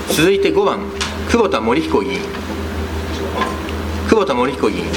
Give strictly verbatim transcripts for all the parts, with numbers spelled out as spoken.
続いてごばん、久保田盛彦議員。久保田盛彦議員。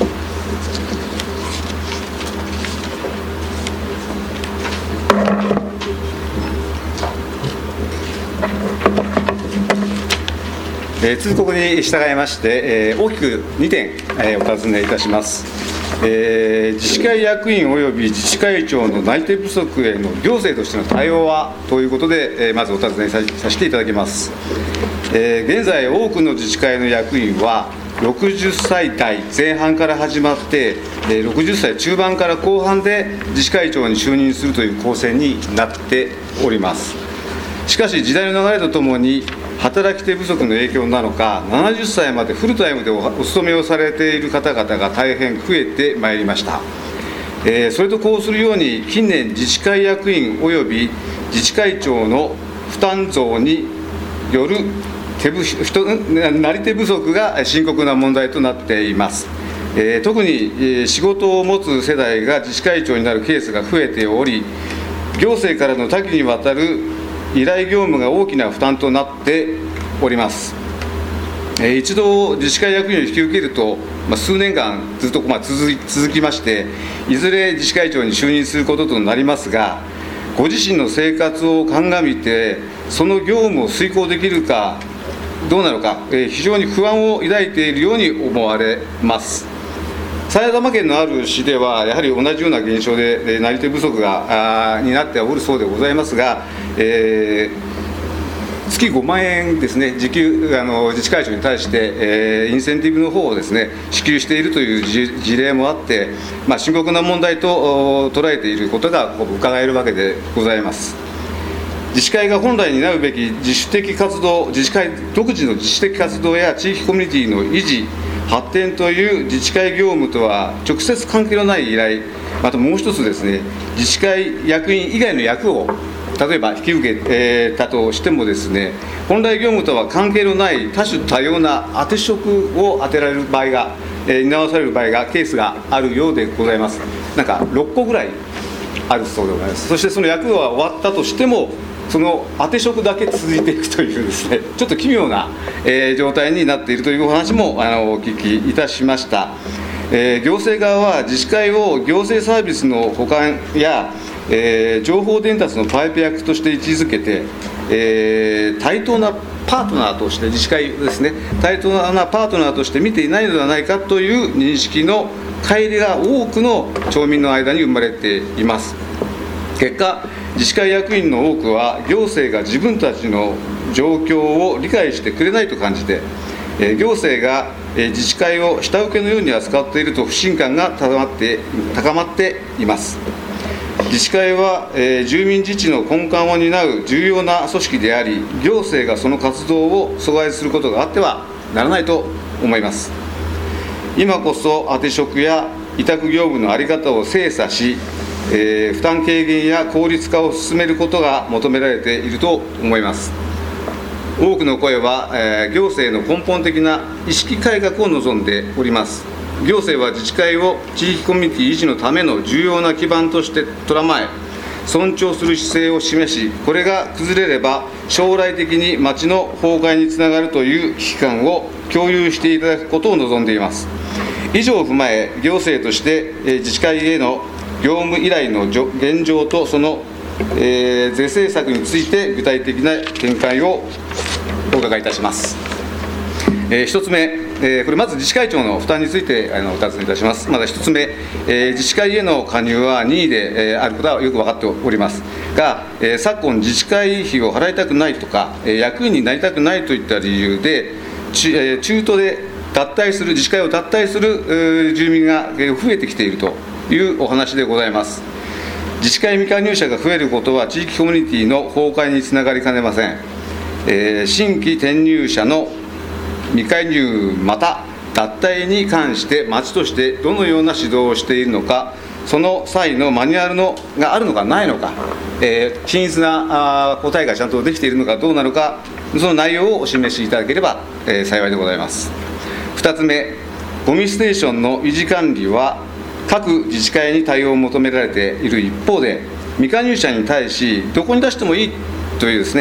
えー、通告に従いまして、えー、大きくにてん、えー、お尋ねいたします。えー、自治会役員及び自治会長の内定不足への行政としての対応はということで、えー、まずお尋ね さ, させていただきます。えー、現在多くの自治会の役員はろくじゅっさい代前半から始まって、えー、ろくじゅっさい中盤から後半で自治会長に就任するという構成になっております。しかし時代の流れとともに働き手不足の影響なのか、ななじゅっさいまでフルタイムで お, お勤めをされている方々が大変増えてまいりました。えー、それとこうするように近年自治会役員及び自治会長の負担増による手不人なり手不足が深刻な問題となっています。えー、特に、えー、仕事を持つ世代が自治会長になるケースが増えており、行政からの多岐にわたる依頼業務が大きな負担となっております。えー、一度自治会役員を引き受けると、まあ、数年間ずっと、まあ、続, 続きまして、いずれ自治会長に就任することとなりますが、ご自身の生活を鑑みてその業務を遂行できるかどうなのか、えー、非常に不安を抱いているように思われます。埼玉県のある市ではやはり同じような現象で、えー、なり手不足がになっておるそうでございますが、えー、月ごまんえんですね、時給あの自治会長に対して、えー、インセンティブの方をですね支給しているという事例もあって、まあ、深刻な問題と捉えていることが伺えるわけでございます。自治会が本来担うべき自主的活動、自治会独自の自主的活動や地域コミュニティの維持発展という自治会業務とは直接関係のない依頼、またもう一つですね、自治会役員以外の役を例えば引き受け、えー、たとしてもですね、本来業務とは関係のない多種多様な当て職を当てられる場合が、えー、担わされる場合がケースがあるようでございます。なんかろっこぐらいあるそうでございます。そしてその役が終わったとしても、その当て職だけ続いていくというですね、ちょっと奇妙な、えー、状態になっているというお話もあのお聞きいたしました。えー、行政側は自治会を行政サービスの補完や、えー、情報伝達のパイプ役として位置づけて、えー、対等なパートナーとして自治会ですね、対等なパートナーとして見ていないのではないかという認識の乖離が多くの町民の間に生まれています。結果、自治会役員の多くは行政が自分たちの状況を理解してくれないと感じて、えー、行政が、えー、自治会を下請けのように扱っていると不信感が高まって、高まっています。自治会は、えー、住民自治の根幹を担う重要な組織であり、行政がその活動を阻害することがあってはならないと思います。今こそ当て職や委託業務の在り方を精査し、えー、負担軽減や効率化を進めることが求められていると思います。多くの声は、えー、行政の根本的な意識改革を望んでおります。行政は自治会を地域コミュニティ維持のための重要な基盤として捉まえ、尊重する姿勢を示し、これが崩れれば将来的に町の崩壊につながるという危機感を共有していただくことを望んでいます。以上を踏まえ、行政として、えー、自治会への業務依頼の現状とその、えー、是正策について具体的な見解をお伺いいたします。えー、ひとつめ、えー、これまず自治会長の負担についてあのお尋ねいたします。まずひとつめ、えー、自治会への加入は任意で、えー、あることはよく分かっておりますが、えー、昨今自治会費を払いたくないとか、えー、役員になりたくないといった理由で、ちえー、中途で脱退する自治会を脱退する、えー、住民が増えてきているというお話でございます。自治会未加入者が増えることは地域コミュニティの崩壊につながりかねません。えー、新規転入者の未加入また脱退に関して町としてどのような指導をしているのか、その際のマニュアルのがあるのかないのか、えー、均一なあ答えがちゃんとできているのかどうなのか、その内容をお示しいただければ、えー、幸いでございます。ふたつめ、ゴミステーションの維持管理は各自治会に対応を求められている一方で、未加入者に対しどこに出してもいいというですね、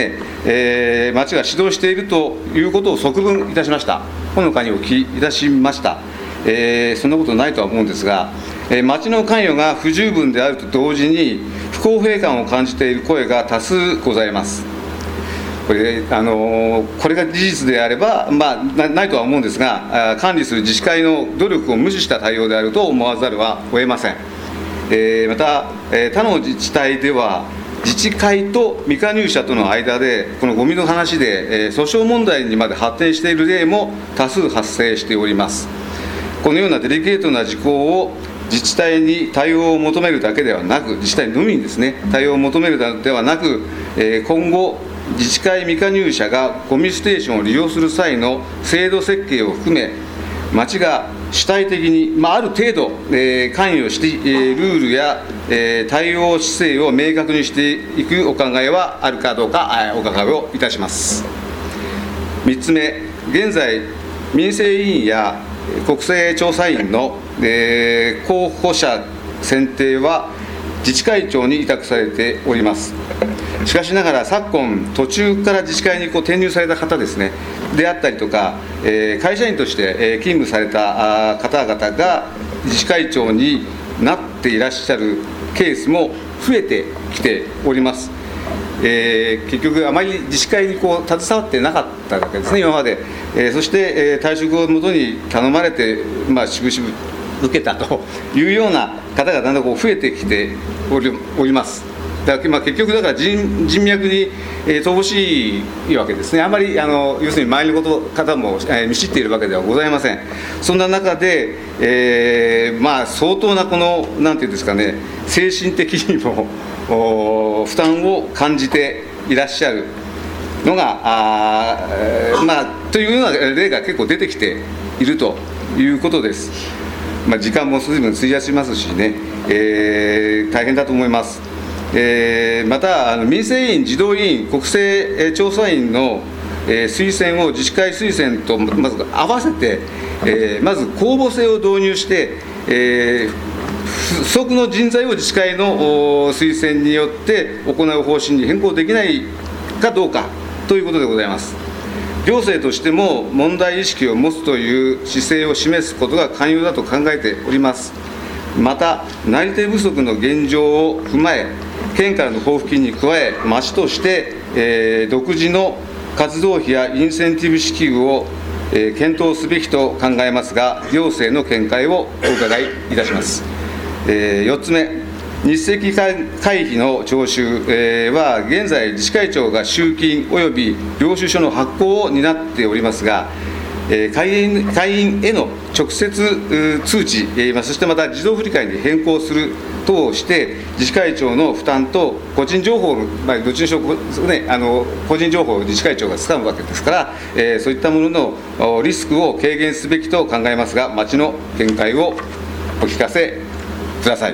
えー、町が指導しているということを側聞いたしました。ほのかにお聞きいたしました。えー、そんなことないとは思うんですが、えー、町の関与が不十分であると同時に不公平感を感じている声が多数ございます。これ、あのー、これが事実であれば、まあ、な, ないとは思うんですが、管理する自治会の努力を無視した対応であると思わざるは得ません。えー、また、えー、他の自治体では自治会と未加入者との間でこのゴミの話で、えー、訴訟問題にまで発展している例も多数発生しております。このようなデリケートな事項を自治体に対応を求めるだけではなく、自治体のみにですね、対応を求めるのではなく、えー、今後自治会未加入者がゴミステーションを利用する際の制度設計を含め、町が主体的に、まあ、ある程度、えー、関与して、えー、ルールや、えー、対応姿勢を明確にしていくお考えはあるかどうか、お伺いをいたします。みっつめ、現在、民生委員や国政調査員の、えー、候補者選定は自治会長に委託されております。しかしながら昨今途中から自治会にこう転入された方ですねであったりとか、えー、会社員として、えー、勤務された方々が自治会長になっていらっしゃるケースも増えてきております。えー、結局あまり自治会にこう携わってなかったわけですね、今まで。えー、そして、えー、退職をもとに頼まれて、まあ、しぶしぶ受けたというような方がだんだんこう増えてきており、おります。だから、まあ、結局だから 人, 人脈に、えー、乏しいわけですね。あまりあの要するに周りのこと方も、えー、見知っているわけではございません。そんな中で、えーまあ、相当なこのなんていうんですかね、精神的にも負担を感じていらっしゃるのがあ、まあ、というような例が結構出てきているということです。まあ、時間も随分費やしますしね、えー、大変だと思います。えー、またあの民生委員、児童委員、国政調査員の、えー、推薦を自治会推薦とまず合わせて、えー、まず公募制を導入して、えー不足の人材を自治会の推薦によって行う方針に変更できないかどうかということでございます。行政としても問題意識を持つという姿勢を示すことが肝要だと考えております。また、なり手不足の現状を踏まえ、県からの交付金に加え、町として、えー、独自の活動費やインセンティブ支給を、えー、検討すべきと考えますが、行政の見解をお伺いいたします。えー、よっつめ、日赤会費の徴収、えー、は現在自治会長が集金および領収書の発行を担っておりますが、えー、会員、会員への直接通知、えー、そしてまた自動振替に変更する等をして自治会長の負担と個人情報、まあ、どっちにしろ、ね、あの個人情報を自治会長がつかむわけですから、えー、そういったもののリスクを軽減すべきと考えますが、町の見解をお聞かせください。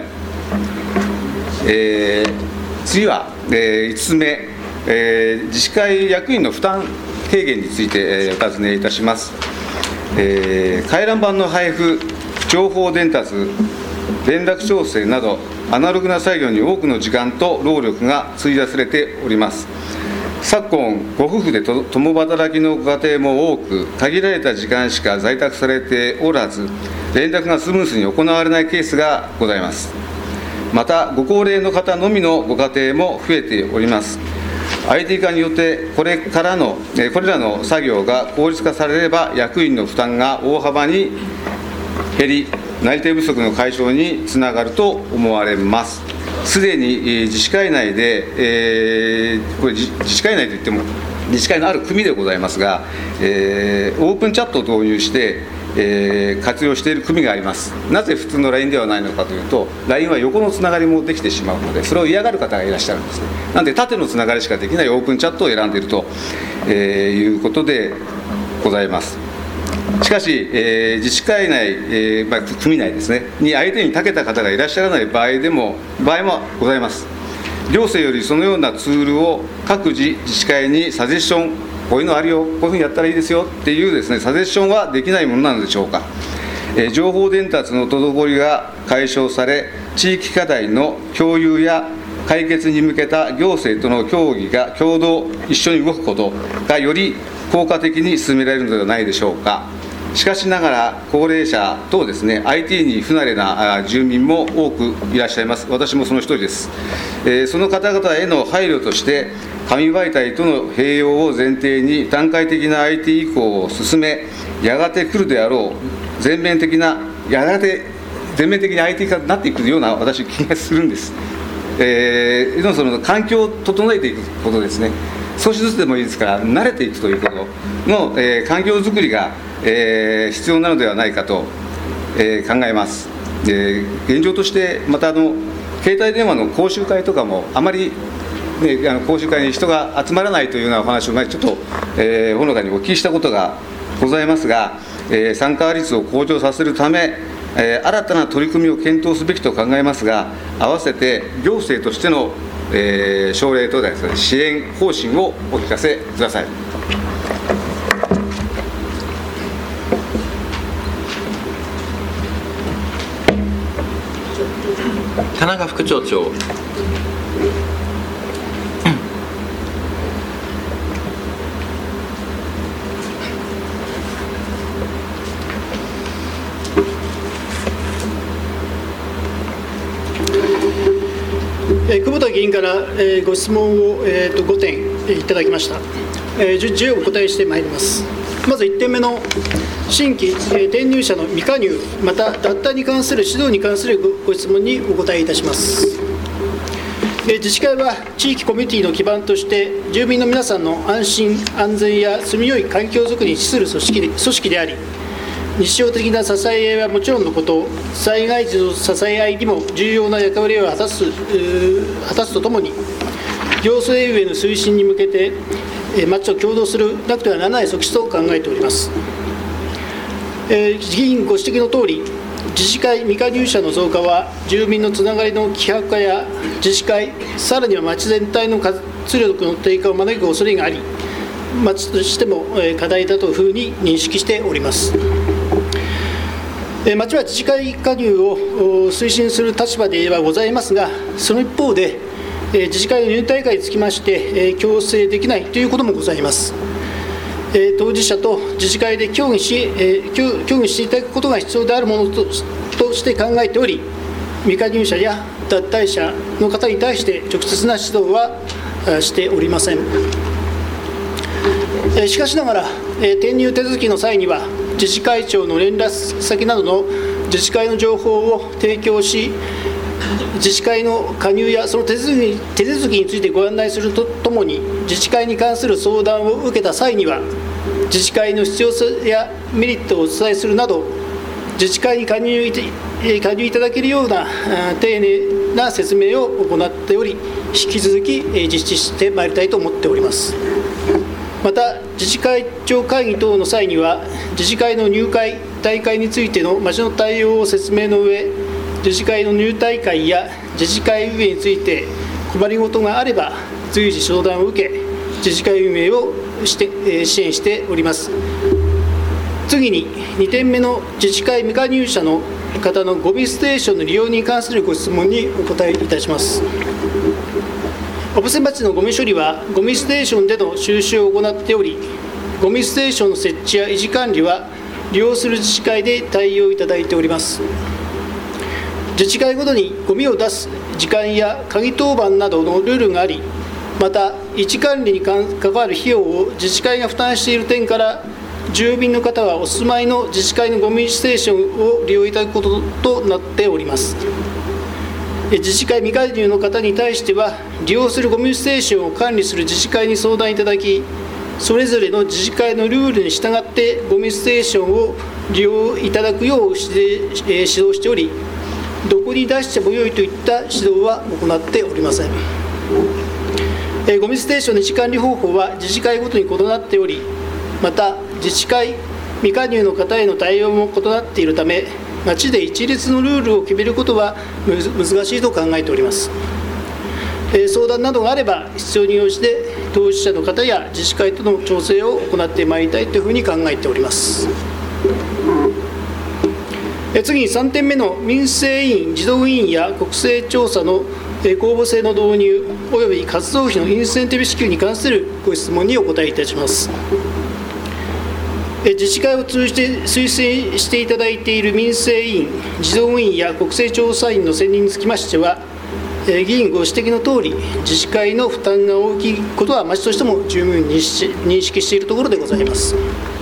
えー、次は、えー、いつつめ、えー、自治会役員の負担軽減について、えー、お尋ねいたします。えー、回覧板の配布、情報伝達、連絡調整などアナログな作業に多くの時間と労力が費やされております。昨今、ご夫婦でと共働きのご家庭も多く、限られた時間しか在宅されておらず、連絡がスムーズに行われないケースがございます。また、ご高齢の方のみのご家庭も増えております。アイティー 化によってこれからの、これらの作業が効率化されれば、役員の負担が大幅に減り、なり手不足の解消につながると思われます。すでに自治会内で、えー、これ自治会内といっても自治会のある組でございますが、えー、オープンチャットを導入して、えー、活用している組があります。なぜ普通の ライン ではないのかというと、 ライン は横のつながりもできてしまうので、それを嫌がる方がいらっしゃるんですね。なので縦のつながりしかできないオープンチャットを選んでいると、えー、いうことでございます。しかし、えー、自治会内、えーまあ、組内ですねに相手に長けた方がいらっしゃらない場合でも場合もございます。行政よりそのようなツールを各自自治会にサジェッション、こういうのあるよ、こういうふうにやったらいいですよっていうですね、サジェッションはできないものなのでしょうか。えー、情報伝達の滞りが解消され、地域課題の共有や、 解決に向けた行政との協議が共同一緒に動くことがより効果的に進められるのではないでしょうか。しかしながら高齢者等ですね アイティー に不慣れな住民も多くいらっしゃいます。私もその一人です。えー、その方々への配慮として紙媒体との併用を前提に段階的な アイティー 移行を進め、やがて来るであろう全面的なやがて全面的に アイティー 化になっていくような私気がするんです。えー、その環境を整えていくことですね。少しずつでもいいですから慣れていくということの、えー、環境づくりが、えー、必要なのではないかと、えー、考えます。えー、現状としてまたあの携帯電話の講習会とかもあまり、ね、あの講習会に人が集まらないというようなお話を前ちょっと、えー、ほのかにお聞きしたことがございますが、えー、参加率を向上させるため、えー、新たな取り組みを検討すべきと考えますが、合わせて行政としての、えー、奨励とですね、支援方針をお聞かせください。 田中副町長。 えー、久保田議員から、えー、ご質問を、えー、とごてん、えー、いただきました。えー、順次お答えしてまいります。まずいってんめの新規、えー、転入者の未加入、また脱退に関する指導に関する ご, ご質問にお答えいたします。えー、自治会は地域コミュニティの基盤として住民の皆さんの安心安全や住みよい環境づくりに資する組織で、組織であり、日常的な支え合いはもちろんのこと、災害時の支え合いにも重要な役割を果たす、果たすとともに、行政運営の推進に向けて、町と協働するなくてはならない措置と考えております。えー、議員ご指摘のとおり、自治会未加入者の増加は、住民のつながりの希薄化や自治会、さらには町全体の活力の低下を招く恐れがあり、町としても課題だというふうに認識しております。町は自治会加入を推進する立場ではございますが、その一方で、自治会の入退会につきまして、強制できないということもございます。当事者と自治会で協議し、協議していただくことが必要であるものとして考えており、未加入者や脱退者の方に対して直接な指導はしておりません。しかしながら、転入手続きの際には、自治会長の連絡先などの自治会の情報を提供し、自治会の加入やその手続き、手続きについてご案内するとともに、自治会に関する相談を受けた際には、自治会の必要性やメリットをお伝えするなど、自治会に加入い、加入いただけるような丁寧な説明を行っており、引き続き実施してまいりたいと思っております。また、自治会長会議等の際には、自治会の入会、退会についての町の対応を説明の上、自治会の入退会や自治会運営について困りごとがあれば、随時相談を受け、自治会運営をして、えー、支援しております。次に、にてんめの自治会未加入者の方のゴミステーションの利用に関するご質問にお答えいたします。小布施町のゴミ処理は、ゴミステーションでの収集を行っており、ゴミステーションの設置や維持管理は、利用する自治会で対応いただいております。自治会ごとにゴミを出す時間や鍵当番などのルールがあり、また、維持管理に関わる費用を自治会が負担している点から、住民の方はお住まいの自治会のゴミステーションを利用いただくこととなっております。自治会未加入の方に対しては、利用するゴミステーションを管理する自治会に相談いただき、それぞれの自治会のルールに従ってゴミステーションを利用いただくよう指導しており、どこに出してもよいといった指導は行っておりません。ゴミステーションの維持管理方法は自治会ごとに異なっており、また自治会未加入の方への対応も異なっているため、町で一律のルールを決めることは難しいと考えております。相談などがあれば、必要に応じて当事者の方や自治会との調整を行ってまいりたいというふうに考えております。次にさんてんめの民生委員、児童委員や国勢調査の公募制の導入及び活動費のインセンティブ支給に関するご質問にお答えいたします。自治会を通じて推薦していただいている民生委員、児童委員や国政調査員の選任につきましては、議員ご指摘のとおり、自治会の負担が大きいことは町としても十分に認識しているところでございます。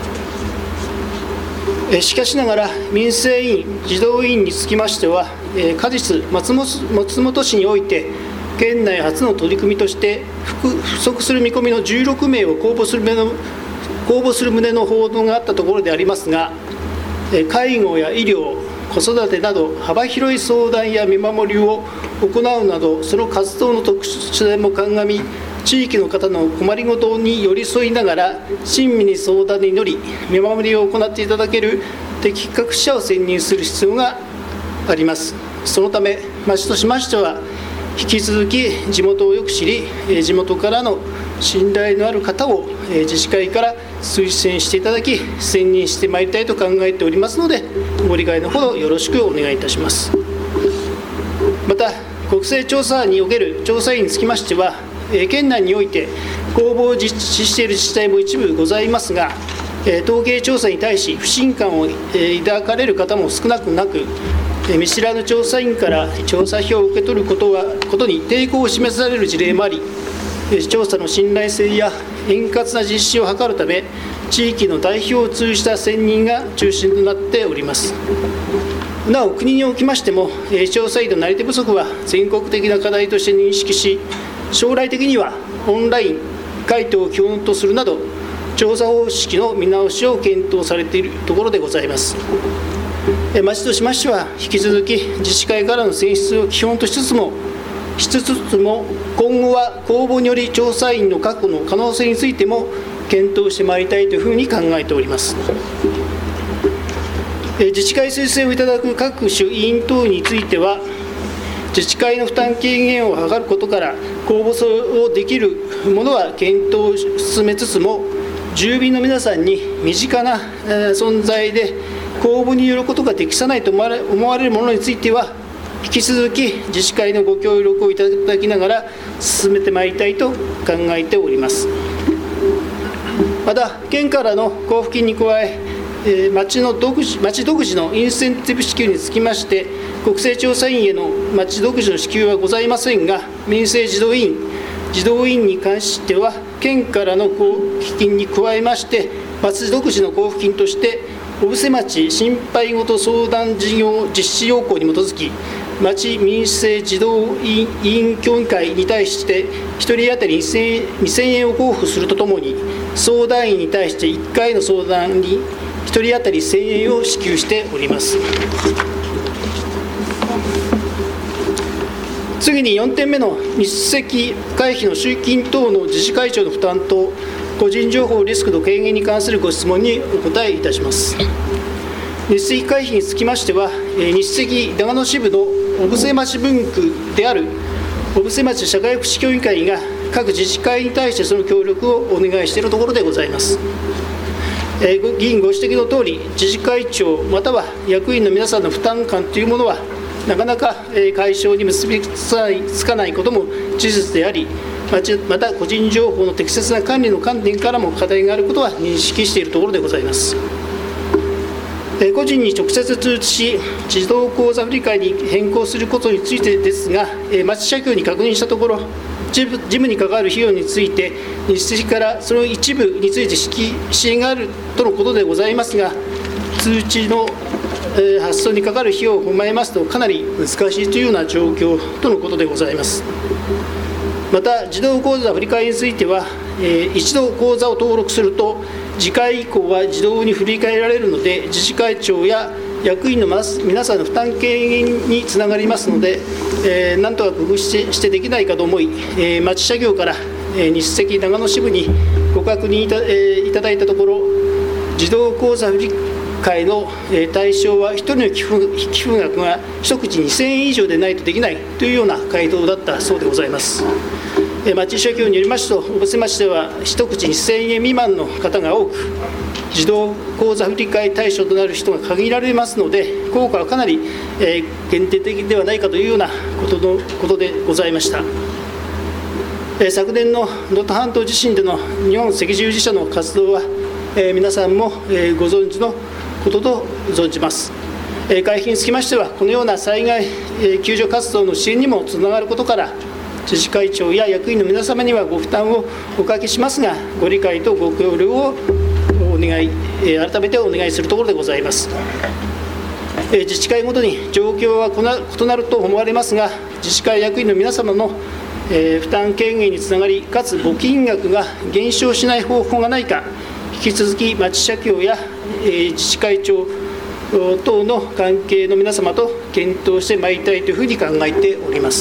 しかしながら、民生委員、児童委員につきましては、果実、松本市において、県内初の取り組みとして、不足する見込みのじゅうろくめいを公募する旨の公募する旨の報道があったところでありますが、介護や医療、子育てなど、幅広い相談や見守りを行うなど、その活動の特殊性も鑑み、地域の方の困りごとに寄り添いながら、親身に相談に乗り、見守りを行っていただける適格者を選任する必要があります。そのため、町としましては、引き続き地元をよく知り、地元からの信頼のある方を自治会から推薦していただき、選任してまいりたいと考えておりますので、ご理解のほどよろしくお願いいたします。また、国勢調査における調査員につきましては、県内において公募を実施している自治体も一部ございますが、統計調査に対し不信感を抱かれる方も少なくなく、見知らぬ調査員から調査票を受け取ることはことに抵抗を示される事例もあり、調査の信頼性や円滑な実施を図るため、地域の代表を通じた選任が中心となっております。なお、国におきましても、調査員のなり手不足は全国的な課題として認識し、将来的にはオンライン回答を基本とするなど、調査方式の見直しを検討されているところでございます。町としましては、引き続き自治会からの選出を基本としつつも、しつつも今後は公募により調査員の確保の可能性についても検討してまいりたいというふうに考えております。自治会推薦をいただく各種委員等については、自治会の負担軽減を図ることから、公募をできるものは検討を進めつつも、住民の皆さんに身近な存在で、公募によることが適さないと思われるものについては、引き続き自治会のご協力をいただきながら進めてまいりたいと考えております。また、県からの交付金に加え、町の独自、町独自のインセンティブ支給につきまして、国勢調査員への町独自の支給はございませんが、民生児童委員、児童委員に関しては、県からの交付金に加えまして、町独自の交付金として、小布施町心配ごと相談事業実施要項に基づき、町民生児童委員協議会に対して、ひとり当たりにせんえんを交付するとともに、相談員に対していっかいの相談にひとり当たりせんえんを支給しております。次によんてんめの日赤会費の集金等の自治会長の負担と個人情報リスクの軽減に関するご質問にお答えいたします。日赤会費につきましては、日赤長野支部の小布施町分区である小布施町社会福祉協議会が各自治会に対してその協力をお願いしているところでございます。議員ご指摘のとおり、自治会長または役員の皆さんの負担感というものは、なかなか解消に結びつかないことも事実であり、また個人情報の適切な管理の観点からも課題があることは認識しているところでございます。個人に直接通知し、自動口座振替に変更することについてですが、町社協に確認したところ、事務に関わる費用について、日赤からその一部について支援があるとのことでございますが、通知の発送にかかる費用を踏まえますと、かなり難しいというような状況とのことでございます。また、自動口座振替については、一度口座を登録すると、次回以降は自動に振り替えられるので、自治会長や役員の皆さんの負担軽減につながりますので、えー、なんとか工夫してしてできないかと思い、えー、町社協から、えー、日赤長野支部にご確認い た,、えー、いただいたところ、自動口座振り替えの、えー、対象はひとりの寄付寄付額が一口にせんえん以上でないとできないというような回答だったそうでございます。えー、町社協によりますと、小布施町では一口にせんえん未満の方が多く、 自動口座振替対象となる人が限られますので、効果はかなり、えー、限定的ではないかというようなことのことでございました。えー、昨年の能登半島地震での日本赤十字社の活動は、えー、皆さんも、えー、ご存知のことと存じます。えー、会費につきましては、このような災害、えー、救助活動の支援にもつながることから、自治会長や役員の皆様にはご負担をおかけしますが、ご理解とご協力をお願い、えー、改めてお願いするところでございます。えー、自治会ごとに状況は異なると思われますが、自治会役員の皆様の、えー、負担軽減につながり、かつ募金額が減少しない方法がないか、引き続き町社協や、えー、自治会長等の関係の皆様と検討してまいりたいというふうに考えております。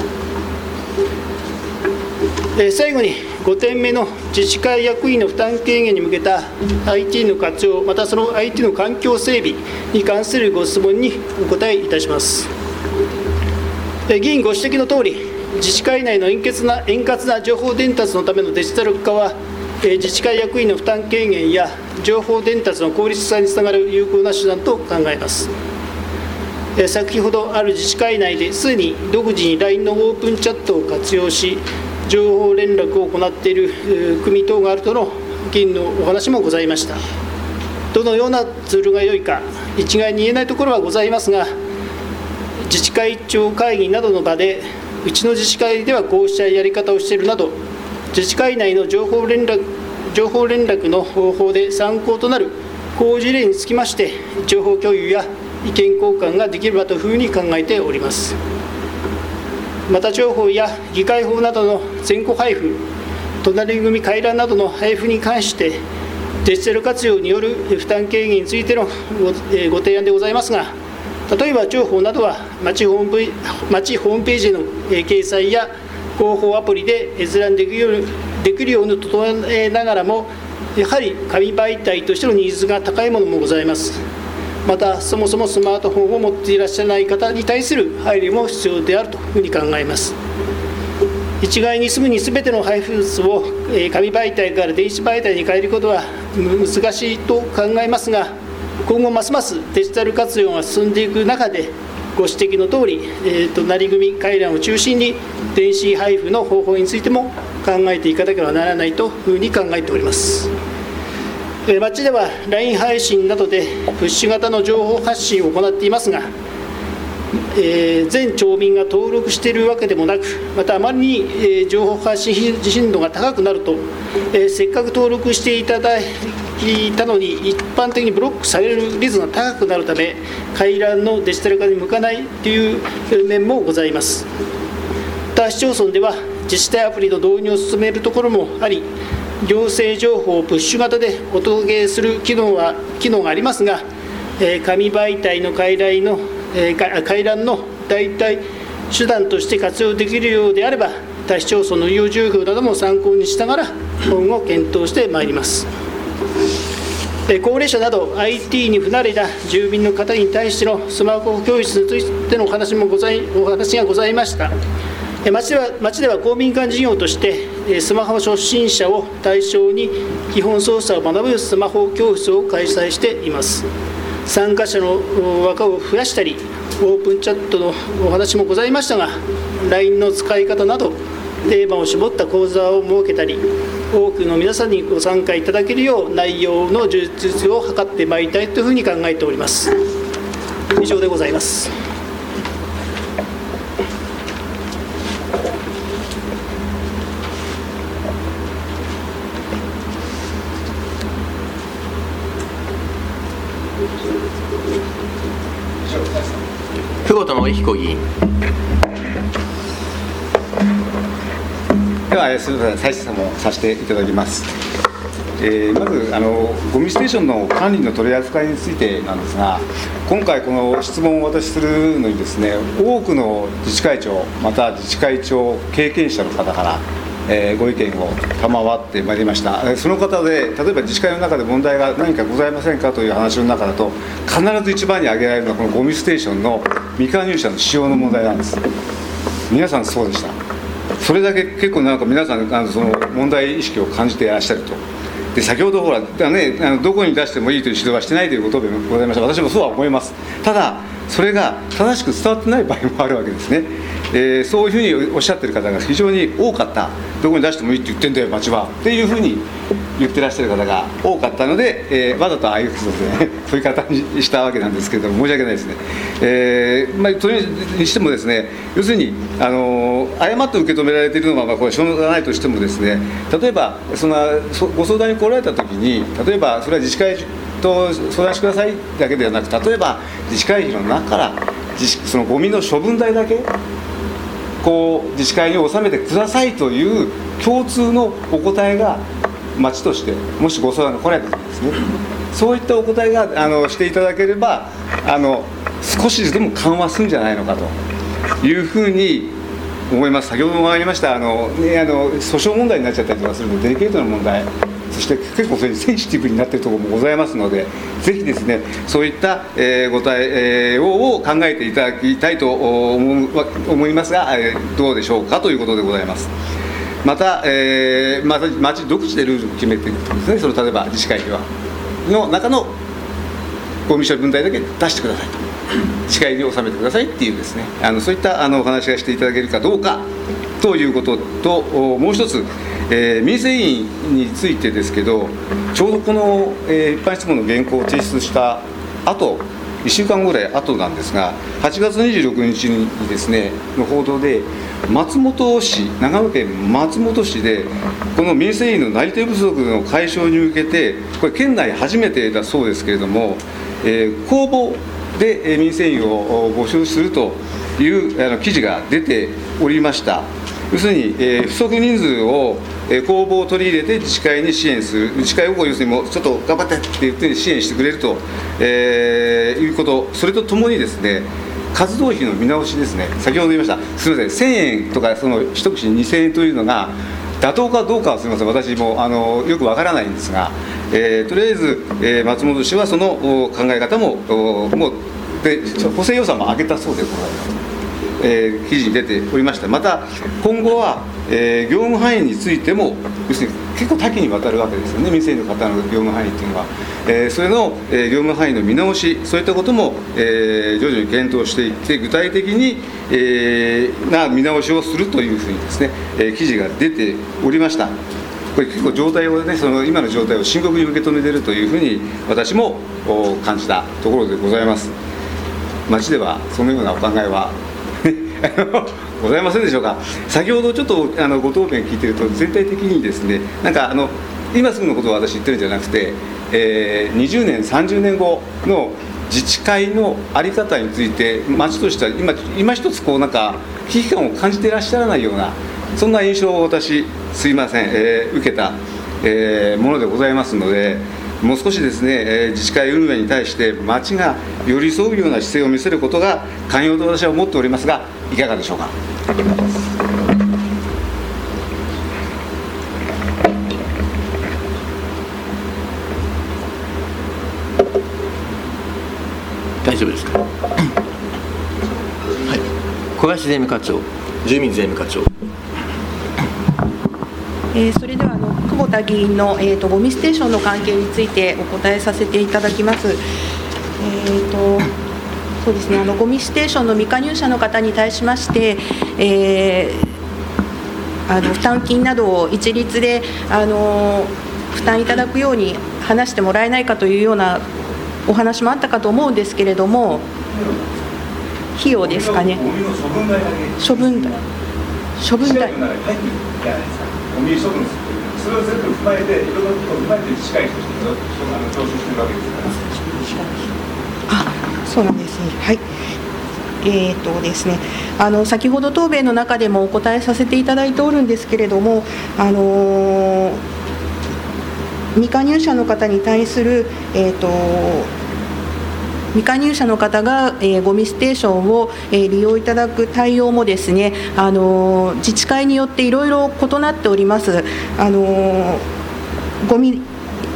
えー、最後にごてんめの自治会役員の負担軽減に向けた アイティー の活用、またその アイティー の環境整備に関するご質問にお答えいたします。えー、議員ご指摘のとおり、自治会内の円滑な、円滑な情報伝達のためのデジタル化は、えー、自治会役員の負担軽減や情報伝達の効率化につながる有効な手段と考えます。えー、先ほどある自治会内ですでに独自に ライン のオープンチャットを活用し、情報連絡を行っている組等があるとの議員のお話もございました。どのようなツールが良いか、一概に言えないところはございますが、自治会長会議などの場で、うちの自治会ではこうしたやり方をしているなど、自治会内の情報連絡、情報連絡の方法で参考となる好事例につきまして、情報共有や意見交換ができればというふうに考えております。また情報や議会法などの全戸配布、隣組回覧などの配布に関して、デジタル活用による負担軽減についての ご,、えー、ご提案でございますが、例えば情報などは町ホームページ、町ホームページの、えー、掲載や広報アプリで閲覧できるように、できるように整えながらも、やはり紙媒体としてのニーズが高いものもございます。また、そもそもスマートフォンを持っていらっしゃらない方に対する配慮も必要であるというふうに考えます。一概にすぐにすべての配布物を紙媒体から電子媒体に変えることは難しいと考えますが、今後ますますデジタル活用が進んでいく中で、ご指摘のとおり、えー、隣組回覧を中心に電子配布の方法についても考えていかなければならないというふうに考えております。町では ライン 配信などでプッシュ型の情報発信を行っていますが、えー、全町民が登録しているわけでもなく、またあまりに、えー、情報発信頻度が高くなると、えー、せっかく登録していただいたのに一般的にブロックされる率が高くなるため、回覧のデジタル化に向かないという面もございます。他市町村では自治体アプリの導入を進めるところもあり、行政情報をプッシュ型でお届けする機能は機能がありますが、えー、紙媒体の回覧の、えー、回覧の代替手段として活用できるようであれば、他市町村の利用状況なども参考にしながら今後検討してまいります。えー、高齢者など アイティー に不慣れな住民の方に対してのスマホ教室についてのお話もございお話がございました。町では、町では公民館事業としてスマホ初心者を対象に基本操作を学ぶスマホ教室を開催しています。参加者の枠を増やしたり、オープンチャットのお話もございましたが、 ライン の使い方などテーマを絞った講座を設けたり、多くの皆さんにご参加いただけるよう内容の充実を図ってまいりたいというふうに考えております。以上でございます。 久保田紀彦議員。 では、すみません、再質問させていただきます。えー、まずあの、ゴミステーションの管理の取り扱いについてなんですが、今回、この質問をお渡しするのにですね、多くの自治会長、また自治会長経験者の方から、えー、ご意見を賜ってまいりました。その方で、例えば自治会の中で問題が何かございませんかという話の中だと、必ず一番に挙げられるのは、このゴミステーションの未加入者の使用の問題なんです。皆さんそうでした。それだけ結構なんか皆さんあのその問題意識を感じていらっしゃるとで先ほどほら、ね、あのどこに出してもいいという指導はしてないということでございました。私もそうは思います。ただそれが正しく伝わってない場合もあるわけですね。えー、そういうふうにおっしゃってる方が非常に多かった。どこに出してもいいって言ってんだよ町はっていうふうに言ってらっしゃる方が多かったので、えー、わざとああいうそうですねそういう方にしたわけなんですけれども、申し訳ないですね。えーまあ、それにしてもですね、要するにあの誤って受け止められているのは、まあ、これしょうがないとしてもですね、例えばそのご相談に来られた時に、例えばそれは自治会と相談してくださいだけではなく、例えば自治会費の中から自治そのゴミの処分代だけこう自治会に納めてくださいという共通のお答えが町としてもしご相談が来られた時ですね、そういったお答えがあのしていただければ、あの少しでも緩和するんじゃないのかというふうに思います。先ほどもありましたあの、ね、あの訴訟問題になっちゃったりとかするのでデリケートな問題、そして結構それにセンシティブになっているところもございますので、ぜひですねそういった、えー、ご対応を考えていただきたいと思う思いますが、えー、どうでしょうかということでございます。また、えー、また町独自でルールを決めていくとですね、その例えば自治会ではの中のゴミ処分代だけ出してくださいと、自治会に納めてくださいっていうですね、あのそういったあのお話がしていただけるかどうかということと、もう一つ、えー、民生委員についてですけど、ちょうどこの、えー、一般質問の原稿を提出した後いっしゅうかんぐらい後なんですが、はちがつにじゅうろくにちにですねの報道で、松本市、長野県松本市でこの民生委員のなり手不足の解消に向けて、これ県内初めてだそうですけれども、えー、公募で民生委員を募集するというあの記事が出ておりました。要するに、えー、不足人数を、えー、公募を取り入れて自治会に支援する、自治会を要するにもうちょっと頑張ってって言って支援してくれると、えー、いうこと、それとともにですね、活動費の見直しですね、先ほど言いました、すみません、せんえんとかその一口ににせんえんというのが妥当かどうかはすみません、私もあのよくわからないんですが、えー、とりあえず、えー、松本市はその考え方も、もうで補正予算も上げたそうでございます。えー、記事に出ておりました。また今後は、えー、業務範囲についても要するに結構多岐にわたるわけですよね、民生委員の方の業務範囲というのは、えー、それの、えー、業務範囲の見直し、そういったことも、えー、徐々に検討していって、具体的に、えー、な見直しをするというふうにですね、えー、記事が出ておりました。これ結構状態をね、その今の状態を深刻に受け止めているというふうに私も感じたところでございます。町ではそのようなお考えはございませんでしょうか。先ほどちょっとあのご答弁聞いていると、全体的にですね、なんかあの今すぐのことを私言ってるんじゃなくて、えー、にじゅうねんさんじゅうねんごの自治会の在り方について町としては今今一つこうなんか危機感を感じていらっしゃらないような、そんな印象を私すいません、えー、受けた、えー、ものでございますので、もう少しですね、えー、自治会運営に対して町が寄り添うような姿勢を見せることが寛容と私は思っておりますが、いかがでしょうか。 大丈夫ですか。はい、小林税務課長、住民税務課長。 えー、それではあの久保田議員の、えー、とゴミステーションの関係についてお答えさせていただきます。えーとそうですね、あのゴミステーションの未加入者の方に対しまして、えー、あの負担金などを一律であの負担いただくように話してもらえないかというようなお話もあったかと思うんですけれども、費用ですかね、処分代、処分代、 ゴミ処分する、それを全部踏まえて、いろんなことを踏まえて自治会として徴収しているわけですから。 あ、そうなんですね。はい。えーとですね、あの先ほど答弁の中でもお答えさせていただいておるんですけれども、あのー、未加入者の方に対する、えーと未加入者の方が、えー、ゴミステーションを、えー、利用いただく対応もですね、あのー、自治会によっていろいろ異なっております。あのー、ゴミ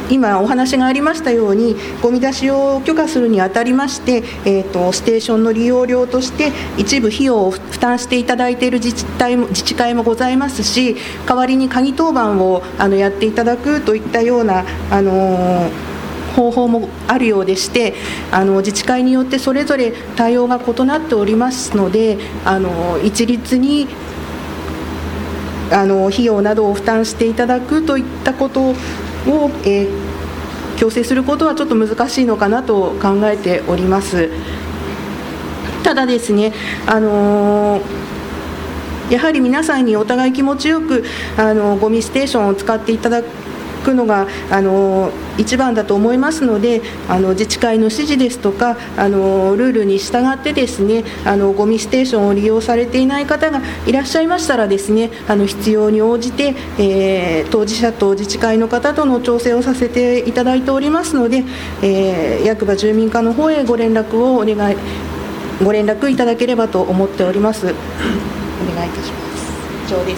今お話がありましたように、ゴミ出しを許可するにあたりまして、えー、とステーションの利用料として一部費用を負担していただいている自治体も自治会もございますし、代わりに鍵当番をあのやっていただくといったような、あのー方法もあるようでして、あの自治会によってそれぞれ対応が異なっておりますので、あの一律にあの費用などを負担していただくといったことを、えー、強制することはちょっと難しいのかなと考えております。ただですね、あのーやはり皆さんにお互い気持ちよくあのゴミステーションを使っていただくのがあの一番だと思いますので、あの自治会の指示ですとかあのルールに従ってですね、あのゴミステーションを利用されていない方がいらっしゃいましたらですね、あの必要に応じて、えー、当事者と自治会の方との調整をさせていただいておりますので、えー、役場住民課の方へご連絡をお願いご連絡いただければと思っております。お願いいたします。以上です。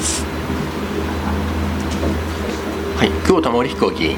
はい、久保田盛彦議員。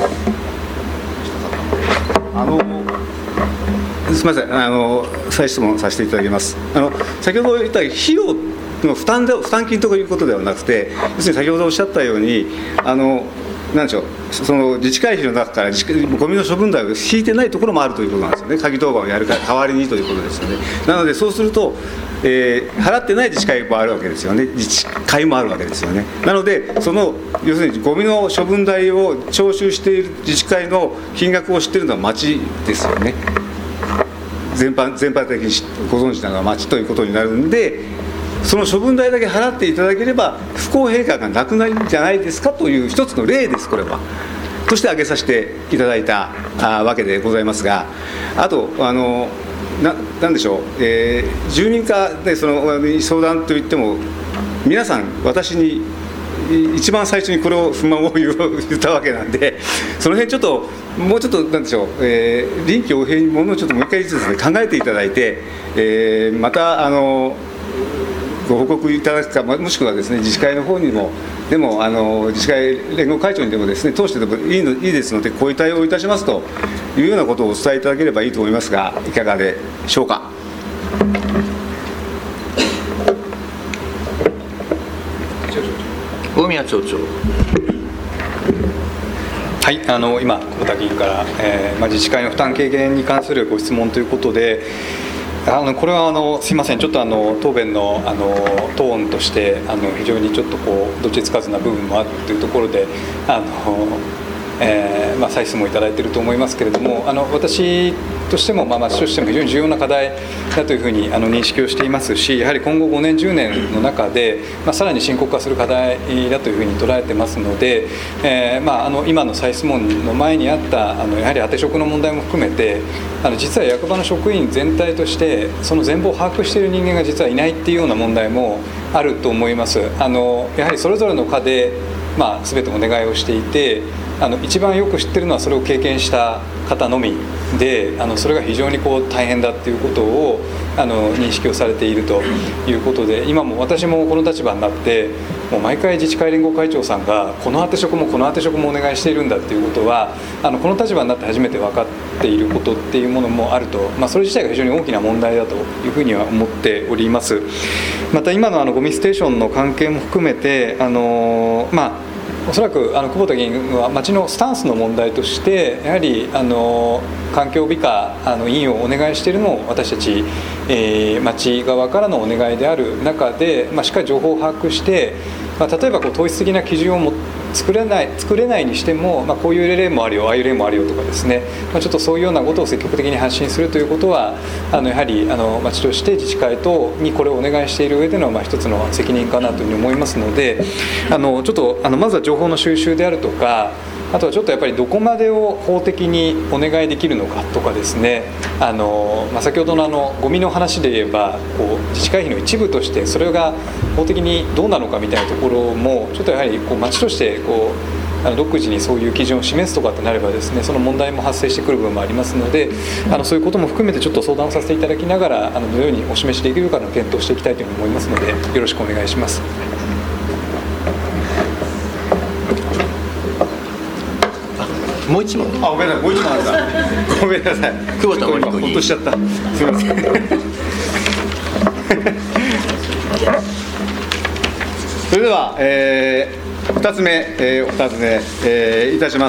あのすみません、あの再質問させていただきます。あの先ほど言った費用の負担で負担金ということではなくて、要するに先ほどおっしゃったように、あのなんでしょう、その自治会費の中からゴミの処分代を引いてないところもあるということなんですよね。鍵当番をやるから代わりにということですよね。なのでそうすると、えー、払ってない自治会もあるわけですよね。自治会もあるわけですよね。なのでその要するにゴミの処分代を徴収している自治会の金額を知っているのは町ですよね。全般全般的にご存知なのは町ということになるんで、その処分代だけ払っていただければ不公平感がなくなるんじゃないですかという一つの例です。これはとして挙げさせていただいたあわけでございますが、あとあの な, なんでしょう、えー、住民課でその相談といっても、皆さん私に一番最初にこれを不満を言ったわけなんで、その辺ちょっともうちょっとなんでしょう、えー、臨機応変にものをちょっともう一回ずつ、ね、考えていただいて、えー、またあのご報告いただくか、もしくはですね、自治会の方にもでもあの自治会連合会長にでもですね、通してでもいいのいいですので、こういう対応をいたしますというようなことをお伝えいただければいいと思いますが、いかがでしょうか。 大宮町長。 はい、あの今、久保田議員から、えーまあ、自治会の負担軽減に関するご質問ということで、あのこれはあのすいません、ちょっとあの答弁のあのトーンとしてあの非常にちょっとこうどっちつかずな部分もあるというところで、あの、えーまあ、再質問いただいていると思いますけれども、あの私としても、まあ、町としても非常に重要な課題だというふうにあの認識をしていますし、やはり今後ごねんじゅうねんの中で、まあ、さらに深刻化する課題だというふうに捉えてますので、えーまあ、あの今の再質問の前にあったあのやはり当て職の問題も含めて、あの実は役場の職員全体としてその全貌を把握している人間が実はいないっていうような問題もあると思います。あのやはりそれぞれの課で、まあ、全てお願いをしていて、あの一番よく知ってるのはそれを経験した方のみで、あのそれが非常にこう大変だっていうことをあの認識をされているということで、今も私もこの立場になってもう毎回自治会連合会長さんがこの当て職もこの当て職もお願いしているんだっていうことは、あのこの立場になって初めて分かっていることっていうものもあると、まあ、それ自体が非常に大きな問題だというふうには思っております。また今のあのゴミステーションの関係も含めて、あのまあおそらくあの久保田議員は町のスタンスの問題として、やはりあの環境美化あの委員をお願いしているのを私たち、えー、町側からのお願いである中で、まあ、しっかり情報を把握して、まあ、例えばこう統一的な基準をも作れない作れないにしても、まあ、こういう例もあるよああいう例もあるよとかですね、まあ、ちょっとそういうようなことを積極的に発信するということは、あのやはりあの町として自治会等にこれをお願いしている上での、まあ、一つの責任かなというふうに思いますので、あのちょっとあのまずは情報の収集であるとか、あとはちょっとやっぱりどこまでを法的にお願いできるのかとかですね、あの、まあ、先ほどのあのゴミの話で言えばこう自治会費の一部としてそれが法的にどうなのかみたいなところもちょっとやはりこう町としてこうあの独自にそういう基準を示すとかってなればですね、その問題も発生してくる部分もありますので、あのそういうことも含めてちょっと相談をさせていただきながら、あのどのようにお示しできるかの検討をしていきたいというふうに思いますので、よろしくお願いします。 もう一問。 あ、ごめんなさい、もう一問あった。ごめんなさい。 久保田真理子議員ほっとしちゃった。すみません。それでは、えー、ふたつめ、えー、お尋ね、えー、いたします。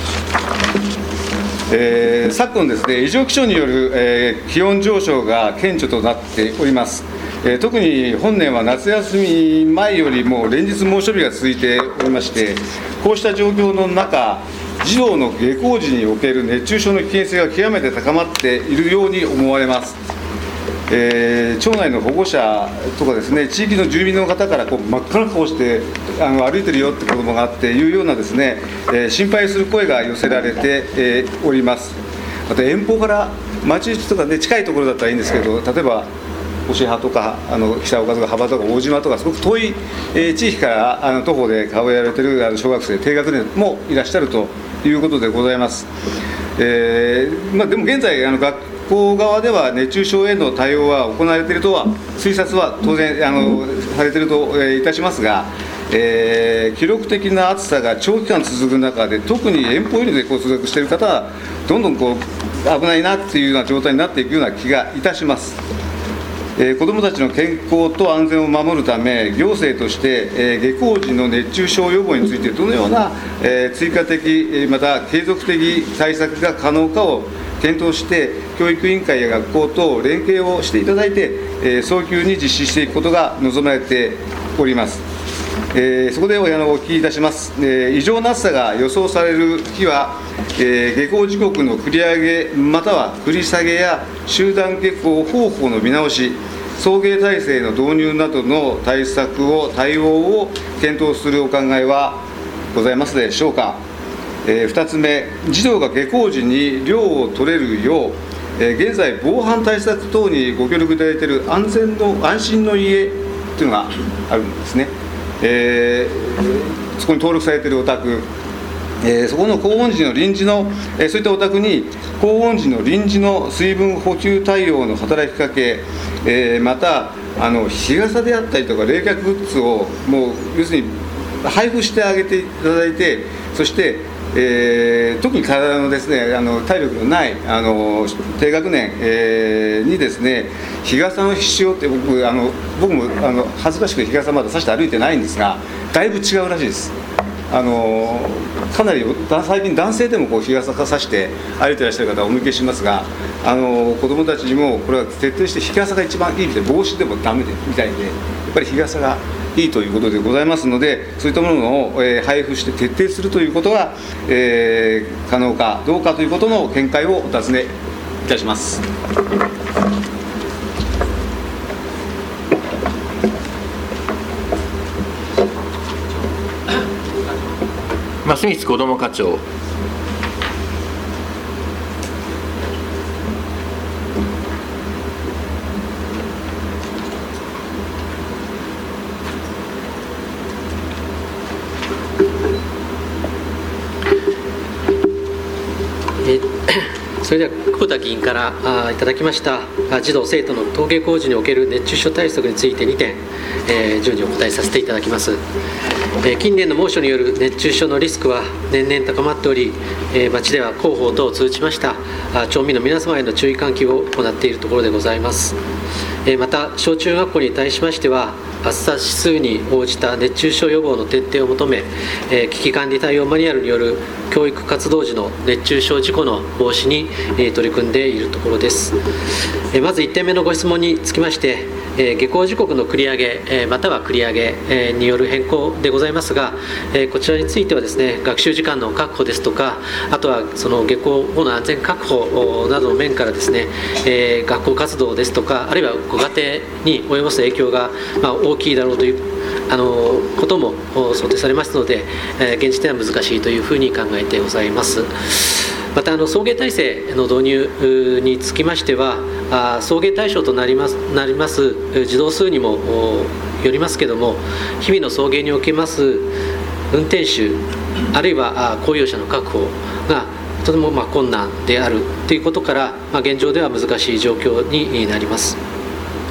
えー、昨今ですね、異常気象による、えー、気温上昇が顕著となっております。えー、特に本年は夏休み前よりも連日猛暑日が続いておりまして、こうした状況の中、児童の下校時における熱中症の危険性が極めて高まっているように思われます。えー、町内の保護者とかですね、地域の住民の方からこう真っ赤な顔してあの歩いてるよって子どもがあっていうようなですね、えー、心配する声が寄せられて、えー、おります。また遠方から町内とかね、近いところだったらいいんですけど、例えば押葉とかあの北岡とか幅とか大島とかすごく遠い、えー、地域からあの徒歩で通われているあの小学生低学年もいらっしゃるということでございます。えーまあ、でも現在あの学校側では熱中症への対応は行われているとは推察は当然あのされていると、えー、いたしますが、えー、記録的な暑さが長期間続く中で、特に遠方よりでこう通学している方はどんどんこう危ないなっていうような状態になっていくような気がいたします。えー、子どもたちの健康と安全を守るため、行政として、えー、下校時の熱中症予防についてどのような、えー、追加的また継続的対策が可能かを検討して、教育委員会や学校と連携をしていただいて、えー、早急に実施していくことが望まれております。えー、そこであのお聞きいたします。えー、異常な暑さが予想される日は、えー、下校時刻の繰り上げまたは繰り下げや集団下校方法の見直し、送迎体制の導入などの対策を対応を検討するお考えはございますでしょうか。えー、ふたつめ、児童が下校時に涼を取れるよう、えー、現在防犯対策等にご協力いただいている安全の安心の家というのがあるんですね。えー、そこに登録されているお宅、えー、そこの高温時の臨時の、えー、そういったお宅に高温時の臨時の水分補給対応の働きかけ、えー、またあの日傘であったりとか冷却グッズをもう要するに配布してあげていただいて、そしてえー、特に体のですね、あの体力のないあの低学年、えー、にですね、日傘の必要って僕あの僕もあの恥ずかしく日傘まだ差して歩いてないんですが、だいぶ違うらしいです。あのかなり最近男性でもこう日傘差して歩いていらっしゃる方はお見受けしますが、あの子どもたちにもこれは徹底して日傘が一番いいみたいで、帽子でもダメでみたいで、やっぱり日傘がいいということでございますので、そういったものを、えー、配布して徹底するということが、えー、可能かどうかということの見解をお尋ねいたします。 増光子ども課長。 それでは久保田議員からあいただきました児童生徒の登下校時における熱中症対策についてにてん、えー、順次お答えさせていただきます。えー、近年の猛暑による熱中症のリスクは年々高まっており、えー、町では広報等を通じましたあ町民の皆様への注意喚起を行っているところでございます。えー、また小中学校に対しましては暑さ指数に応じた熱中症予防の徹底を求め、えー、危機管理対応マニュアルによる教育活動時の熱中症事故の防止に、えー、取り組んでいるところです。えー、まずいってんめのご質問につきまして、えー、下校時刻の繰り上げ、えー、または繰り上げ、えー、による変更でございますが、えー、こちらについてはですね、学習時間の確保ですとか、あとはその下校後の安全確保などの面からですね、えー、学校活動ですとか、あるいはご家庭に及ぼす影響が、まあ、大きいだろうというあのことも想定されますので、えー、現時点は難しいというふうに考えてございます。またあの送迎体制の導入につきましては、あ送迎対象となります、なります児童数にもよりますけれども、日々の送迎におけます運転手あるいは公用車の確保がとてもまあ困難であるということから、まあ、現状では難しい状況になります。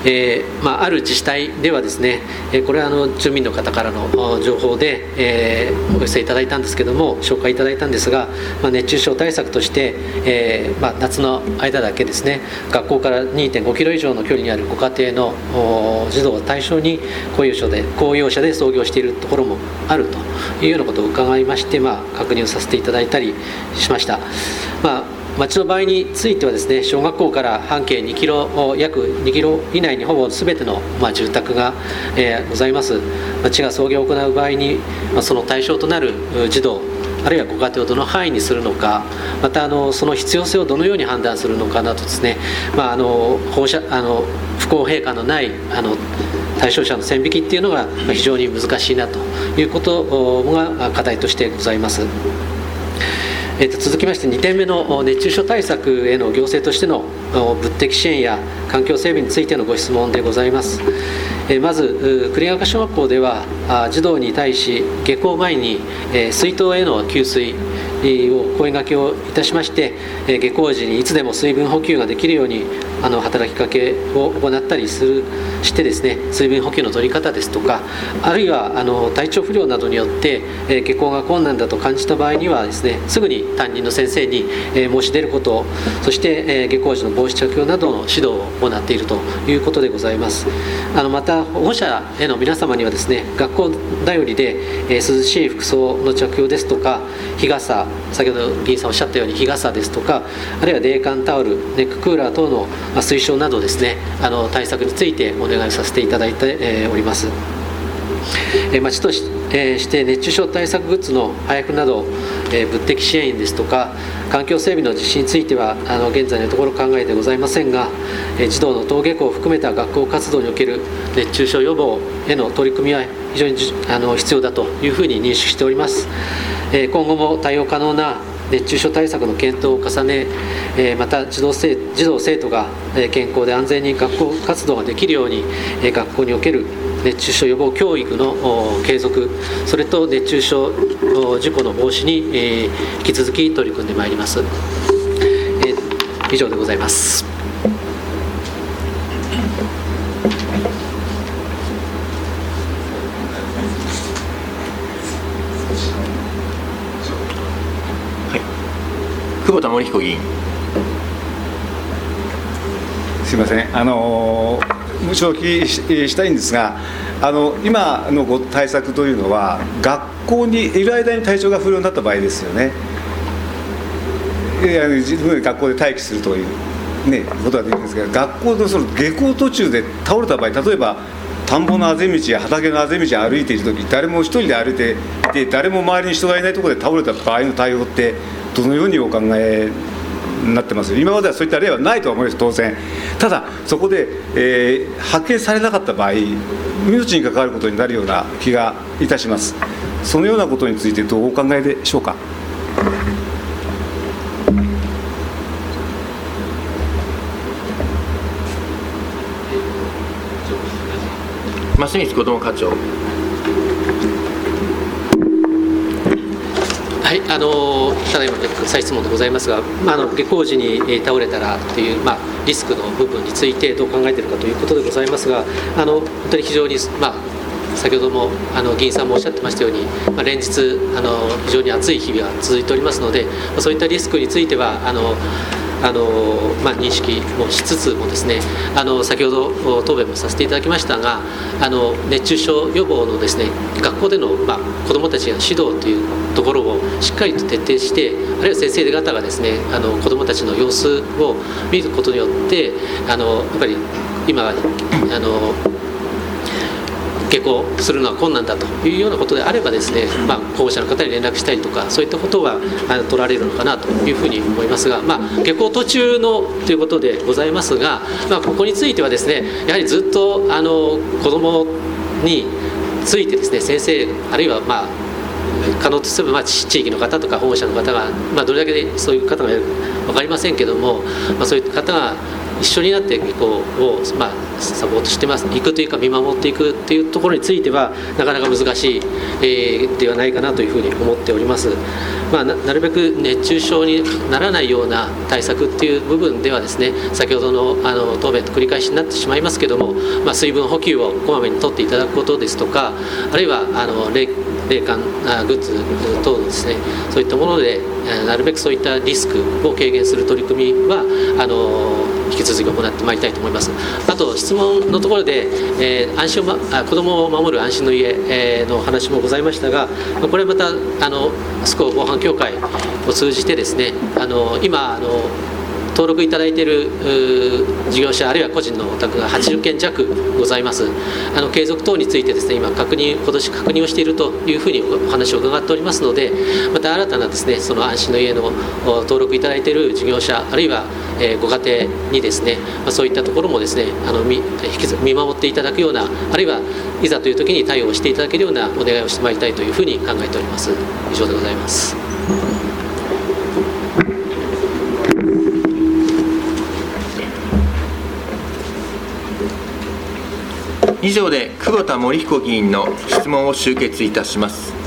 えーまあ、ある自治体ではですね、これはあの住民の方からの情報で、えー、お寄せいただいたんですけども、紹介いただいたんですが、まあ、熱中症対策として、えーまあ、夏の間だけですね、学校から にてんごキロ以上の距離にあるご家庭の児童を対象に公用車で公用車で操業しているところもあるというようなことを伺いまして、まあ、確認をさせていただいたりしました。まあ町の場合についてはですね、小学校から半径にキロ、約にキロ以内にほぼ全ての、まあ、住宅が、えー、ございます。町が送迎を行う場合に、まあ、その対象となる児童、あるいはご家庭をどの範囲にするのか、またあのその必要性をどのように判断するのかなどですね、まあ、あの放射あの不公平感のないあの対象者の線引きっていうのが非常に難しいなということが課題としてございます。えー、と続きましてにてんめの熱中症対策への行政としての物的支援や環境整備についてのご質問でございます。えー、まず栗ヶ丘小学校では児童に対し下校前に、えー、水筒への給水を声掛けをいたしまして、えー、下校時にいつでも水分補給ができるようにあの働きかけを行ったりするしてですね、水分補給の取り方ですとか、あるいはあの体調不良などによって、えー、下校が困難だと感じた場合にはですね、すぐに担任の先生に、えー、申し出ること、そして、えー、下校時の帽子着用などの指導を行っているということでございます。あのまた保護者への皆様にはですね、学校頼りで、えー、涼しい服装の着用ですとか、日傘、先ほど議員さんおっしゃったように日傘ですとか、あるいは冷感タオル、ネッククーラー等の推奨などですね、あの対策についてお願いさせていただいて、えー、おります。えー、町とし、えー、して熱中症対策グッズの配布など、えー、物的支援ですとか環境整備の実施についてはあの現在のところ考えてございませんが、えー、児童の登下校を含めた学校活動における熱中症予防への取り組みは非常にあの必要だというふうに認識しております。えー、今後も対応可能な熱中症対策の検討を重ね、えー、また児童生、児童生徒が健康で安全に学校活動ができるように、えー、学校における熱中症予防教育の継続、それと熱中症事故の防止に、えー、引き続き取り組んでまいります。えー、以上でございます。 久保田盛彦議員。 すみません、あの無償お聞きしたいんですが、あの今のご対策というのは、学校にいる間に体調が不良になった場合ですよね。自分で学校で待機するという、ね、ことができるんですが、学校のその下校途中で倒れた場合、例えば田んぼのあぜ道や畑のあぜ道を歩いているとき、誰も一人で歩いていて、誰も周りに人がいないところで倒れた場合の対応って、どのようにお考えになってます？今まではそういった例はないとは思います、当然。ただ、そこで、えー、発見されなかった場合、命に関わることになるような気がいたします。そのようなことについてどうお考えでしょうか。 増光子ども課長。 はい、あのただいま再質問でございますが、まあ、あの下校時に倒れたらという、まあ、リスクの部分についてどう考えているかということでございますが、あの本当に非常に、まあ、先ほどもあの議員さんもおっしゃってましたように、まあ、連日あの非常に暑い日々が続いておりますので、まあ、そういったリスクについてはあのあのまあ、認識もしつつもですね、あの先ほど答弁もさせていただきましたが、あの熱中症予防のですね、学校での、まあ、子どもたちが指導というところをしっかりと徹底して、あるいは先生方がですね、あの子どもたちの様子を見ることによって、あのやっぱり今あの下校するのは困難だというようなことであればですね、まあ、保護者の方に連絡したりとか、そういったことはあの取られるのかなというふうに思いますが、まあ、下校途中のということでございますが、まあ、ここについてはですね、やはりずっとあの子どもについてですね、先生あるいはまあ可能とすれば、まあ、地域の方とか保護者の方が、まあ、どれだけでそういう方がいるか分かりませんけども、まあ、そういう方が一緒になってこうを、まあ、サポートしてますいくというか見守っていくというところについてはなかなか難しい、えー、ではないかなというふうに思っております。まあ、な, なるべく熱中症にならないような対策っていう部分ではですね、先ほど の, あの答弁と繰り返しになってしまいますけども、まあ、水分補給をこまめにとっていただくことですとか、あるいはあの冷冷感グッズ等のですね、そういったものでなるべくそういったリスクを軽減する取り組みはあの引き続き行ってまいりたいと思います。あと質問のところで、えー、安心を、ま、子どもを守る安心の家、えー、の話もございましたが、これまたあのスコ防犯協会を通じてですね、あの今あの登録いただいている事業者あるいは個人のお宅がはちじゅっけん弱ございます。あの継続等についてですね、今確認今年確認をしているというふうにお話を伺っておりますので、また新たなですね、その安心の家の登録いただいている事業者あるいはご家庭にですね、そういったところもですね、あの 見, 見守っていただくような、あるいはいざという時に対応していただけるようなお願いをしてまいりたいというふうに考えております。以上でございます。 以上で久保田盛彦議員の質問を終結いたします。